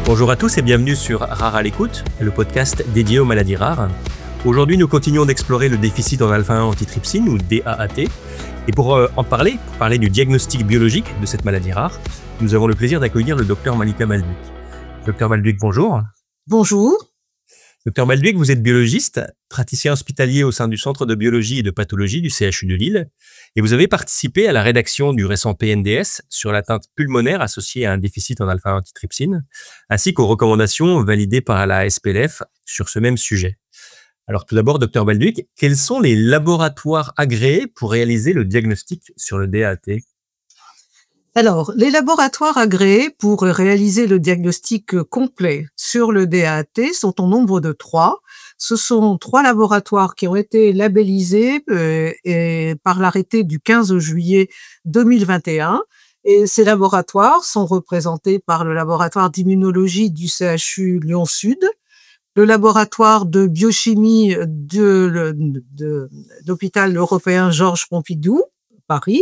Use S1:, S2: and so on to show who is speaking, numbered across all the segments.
S1: Bonjour à tous et bienvenue sur Rare à l'écoute, le podcast dédié aux maladies rares. Aujourd'hui, nous continuons d'explorer le déficit en alpha-1 antitrypsine ou DAAT. Et pour parler du diagnostic biologique de cette maladie rare, nous avons le plaisir d'accueillir le docteur Malika Balduc. Docteur Balduc, bonjour.
S2: Bonjour.
S1: Docteur Balduc, vous êtes biologiste, praticien hospitalier au sein du Centre de biologie et de pathologie du CHU de Lille, et vous avez participé à la rédaction du récent PNDS sur l'atteinte pulmonaire associée à un déficit en alpha-antitrypsine, ainsi qu'aux recommandations validées par la SPLF sur ce même sujet. Alors tout d'abord, docteur Balduc, quels sont les laboratoires agréés pour réaliser le diagnostic sur le DAAT ?
S2: Alors, les laboratoires agréés pour réaliser le diagnostic complet sur le DAAT sont au nombre de 3. Ce sont 3 laboratoires qui ont été labellisés par l'arrêté du 15 juillet 2021. Et ces laboratoires sont représentés par le laboratoire d'immunologie du CHU Lyon-Sud, le laboratoire de biochimie de l'hôpital européen Georges Pompidou, Paris,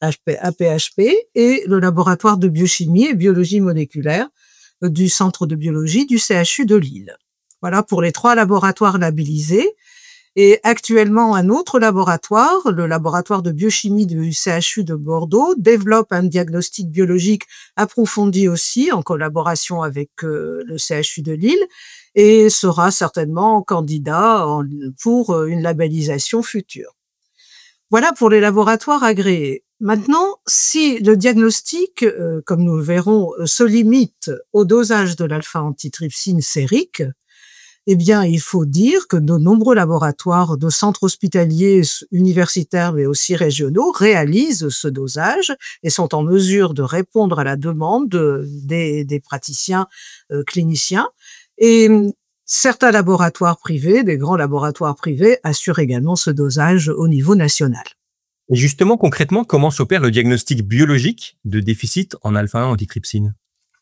S2: APHP, et le laboratoire de biochimie et biologie moléculaire du centre de biologie du CHU de Lille. Voilà pour les 3 laboratoires labellisés. Et actuellement, un autre laboratoire, le laboratoire de biochimie du CHU de Bordeaux, développe un diagnostic biologique approfondi aussi en collaboration avec le CHU de Lille et sera certainement candidat pour une labellisation future. Voilà pour les laboratoires agréés. Maintenant, si le diagnostic, comme nous le verrons, se limite au dosage de l'alpha-antitrypsine sérique, eh bien, il faut dire que de nombreux laboratoires de centres hospitaliers, universitaires, mais aussi régionaux, réalisent ce dosage et sont en mesure de répondre à la demande des praticiens cliniciens. Et certains laboratoires privés, des grands laboratoires privés, assurent également ce dosage au niveau national.
S1: Et justement, concrètement, comment s'opère le diagnostic biologique de déficit en alpha-1 antitrypsine ?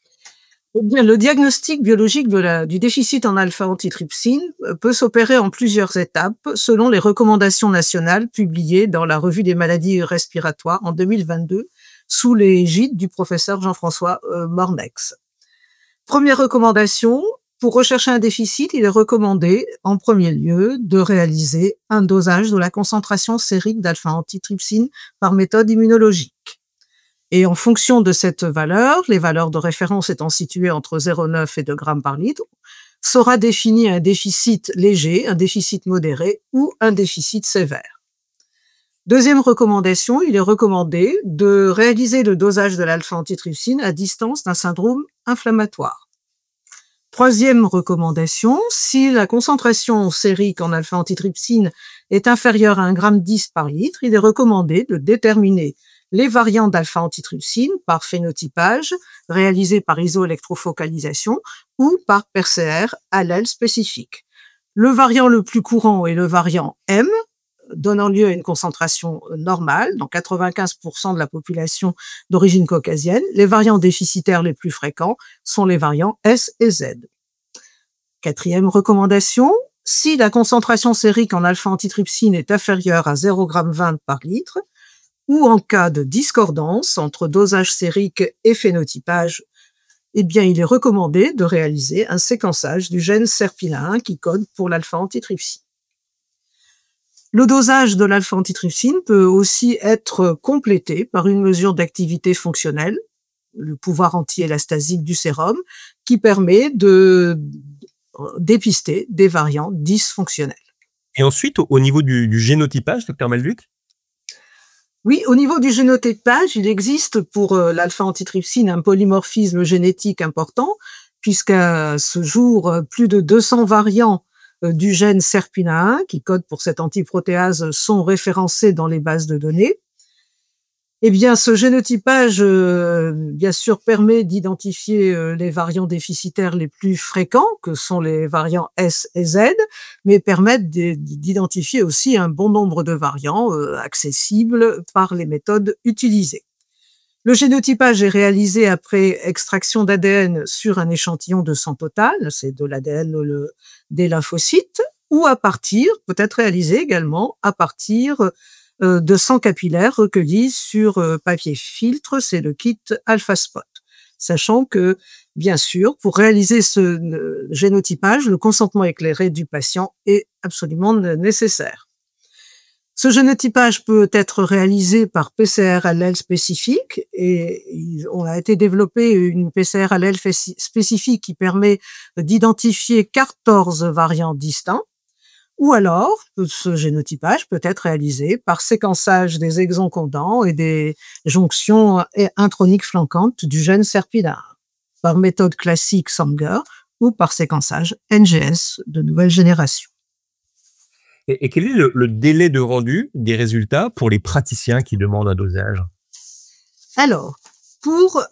S2: Eh bien, le diagnostic biologique du déficit en alpha-antitrypsine peut s'opérer en plusieurs étapes selon les recommandations nationales publiées dans la Revue des maladies respiratoires en 2022 sous l'égide du professeur Jean-François Mornex. Première recommandation, pour rechercher un déficit, il est recommandé, en premier lieu, de réaliser un dosage de la concentration sérique d'alpha-antitrypsine par méthode immunologique. Et en fonction de cette valeur, les valeurs de référence étant situées entre 0,9 et 2 grammes par litre, sera défini un déficit léger, un déficit modéré ou un déficit sévère. Deuxième recommandation, il est recommandé de réaliser le dosage de l'alpha-antitrypsine à distance d'un syndrome inflammatoire. Troisième recommandation, si la concentration sérique en alpha-antitrypsine est inférieure à 1,10 g par litre, il est recommandé de déterminer les variants d'alpha-antitrypsine par phénotypage réalisé par isoélectrofocalisation ou par PCR allèle spécifique. Le variant le plus courant est le variant M, donnant lieu à une concentration normale dans 95% de la population d'origine caucasienne. Les variants déficitaires les plus fréquents sont les variants S et Z. Quatrième recommandation, si la concentration sérique en alpha-antitrypsine est inférieure à 0,20 g par litre, ou en cas de discordance entre dosage sérique et phénotypage, eh bien, il est recommandé de réaliser un séquençage du gène SERPINA1 qui code pour l'alpha-antitrypsine. Le dosage de l'alpha-antitrypsine peut aussi être complété par une mesure d'activité fonctionnelle, le pouvoir anti-élastasique du sérum, qui permet de dépister des variants dysfonctionnels.
S1: Et ensuite, au niveau du génotypage, docteur Balduc ?
S2: Oui, au niveau du génotypage, il existe pour l'alpha-antitrypsine un polymorphisme génétique important, puisqu'à ce jour, plus de 200 variants du gène SERPINA1, qui code pour cette antiprotéase, sont référencés dans les bases de données. Eh bien, ce génotypage, bien sûr, permet d'identifier les variants déficitaires les plus fréquents, que sont les variants S et Z, mais permettent d'identifier aussi un bon nombre de variants accessibles par les méthodes utilisées. Le génotypage est réalisé après extraction d'ADN sur un échantillon de sang total, c'est de l'ADN des lymphocytes, ou peut être réalisé également à partir de sang capillaire recueillis sur papier filtre, c'est le kit AlphaSpot. Sachant que Bien sûr, pour réaliser ce génotypage, le consentement éclairé du patient est absolument nécessaire. Ce génotypage peut être réalisé par PCR allèle spécifique et on a été développé une PCR allèle spécifique qui permet d'identifier 14 variants distincts. Ou alors, ce génotypage peut être réalisé par séquençage des exons codants et des jonctions introniques flanquantes du gène SERPINA1, par méthode classique Sanger ou par séquençage NGS de nouvelle génération.
S1: Et quel est le délai de rendu des résultats pour les praticiens qui demandent un dosage?
S2: Alors, pour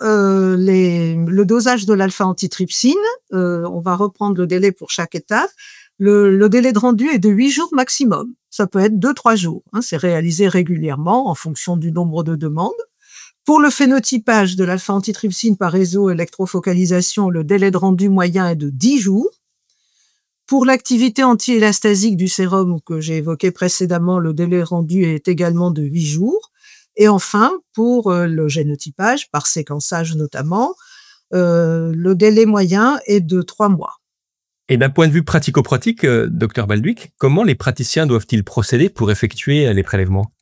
S2: le dosage de l'alpha-antitrypsine, on va reprendre le délai pour chaque étape. Le délai de rendu est de 8 jours maximum. Ça peut être 2-3 jours. C'est réalisé régulièrement en fonction du nombre de demandes. Pour le phénotypage de l'alpha-antitrypsine par réseau électrofocalisation, le délai de rendu moyen est de 10 jours. Pour l'activité anti-élastasique du sérum que j'ai évoqué précédemment, le délai rendu est également de 8 jours. Et enfin, pour le génotypage, par séquençage notamment, le délai moyen est de 3 mois.
S1: Et d'un point de vue pratico-pratique, Dr Baldwick, comment les praticiens doivent-ils procéder pour effectuer les prélèvements?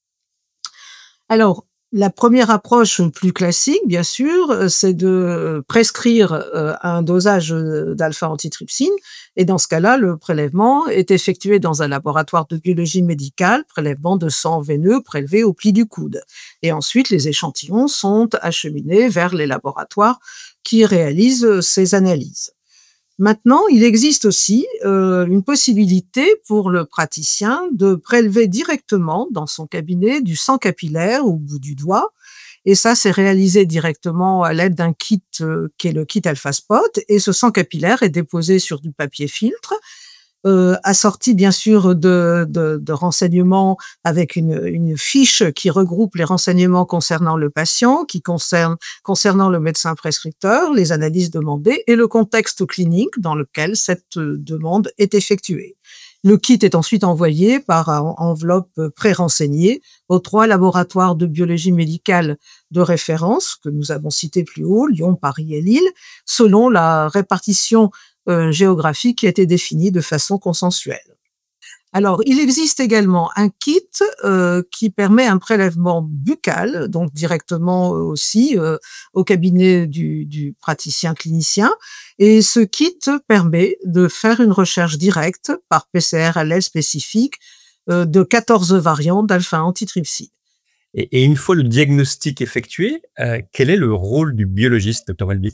S2: Alors, la première approche plus classique, bien sûr, c'est de prescrire un dosage d'alpha-antitrypsine. Et dans ce cas-là, le prélèvement est effectué dans un laboratoire de biologie médicale, prélèvement de sang veineux prélevé au pli du coude. Et ensuite, les échantillons sont acheminés vers les laboratoires qui réalisent ces analyses. Maintenant, il existe aussi une possibilité pour le praticien de prélever directement dans son cabinet du sang capillaire au bout du doigt. Et ça, c'est réalisé directement à l'aide d'un kit qui est le kit AlphaSpot. Et ce sang capillaire est déposé sur du papier filtre, assorti bien sûr de renseignements avec une fiche qui regroupe les renseignements concernant le patient, concernant le médecin prescripteur, les analyses demandées et le contexte clinique dans lequel cette demande est effectuée. Le kit est ensuite envoyé par enveloppe pré-renseignée aux 3 laboratoires de biologie médicale de référence que nous avons cités plus haut, Lyon, Paris et Lille, selon la répartition géographique qui a été définie de façon consensuelle. Alors, il existe également un kit qui permet un prélèvement buccal, donc directement aussi au cabinet du praticien clinicien. Et ce kit permet de faire une recherche directe par PCR allèle spécifique de 14 variants d'alpha-antitrypsine.
S1: Et une fois le diagnostic effectué, quel est le rôle du biologiste, Dr Baldwick?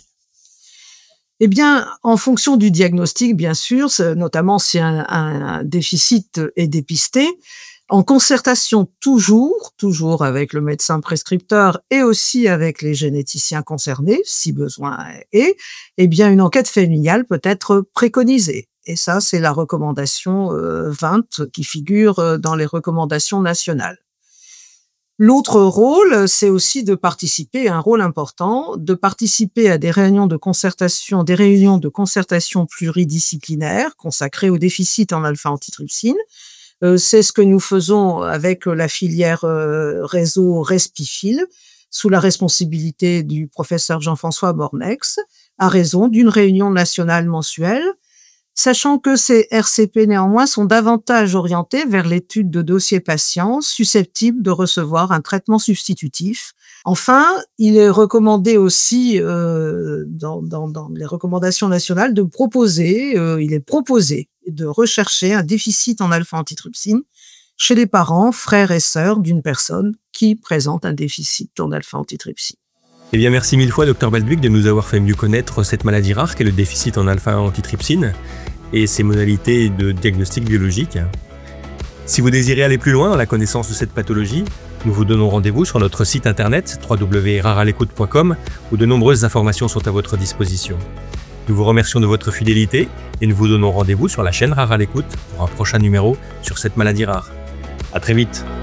S2: Eh bien, en fonction du diagnostic, bien sûr, notamment si un déficit est dépisté, en concertation toujours avec le médecin prescripteur et aussi avec les généticiens concernés, si besoin est, eh bien, une enquête familiale peut être préconisée. Et ça, c'est la recommandation 20 qui figure dans les recommandations nationales. L'autre rôle, c'est aussi de participer, un rôle important, de participer à des réunions de concertation pluridisciplinaires consacrées au déficit en alpha-antitrypsine. C'est ce que nous faisons avec la filière réseau Respifil, sous la responsabilité du professeur Jean-François Bornex, à raison d'une réunion nationale mensuelle, sachant que ces RCP néanmoins sont davantage orientés vers l'étude de dossiers patients susceptibles de recevoir un traitement substitutif. Enfin, il est recommandé aussi dans les recommandations nationales il est proposé de rechercher un déficit en alpha-antitrypsine chez les parents, frères et sœurs d'une personne qui présente un déficit en alpha-antitrypsine.
S1: Eh bien, merci 1000 fois, Dr Baldwick, de nous avoir fait mieux connaître cette maladie rare qu'est le déficit en alpha-antitrypsine et ses modalités de diagnostic biologique. Si vous désirez aller plus loin dans la connaissance de cette pathologie, nous vous donnons rendez-vous sur notre site internet www.raralecoute.com où de nombreuses informations sont à votre disposition. Nous vous remercions de votre fidélité et nous vous donnons rendez-vous sur la chaîne Rare à l'écoute pour un prochain numéro sur cette maladie rare. À très vite.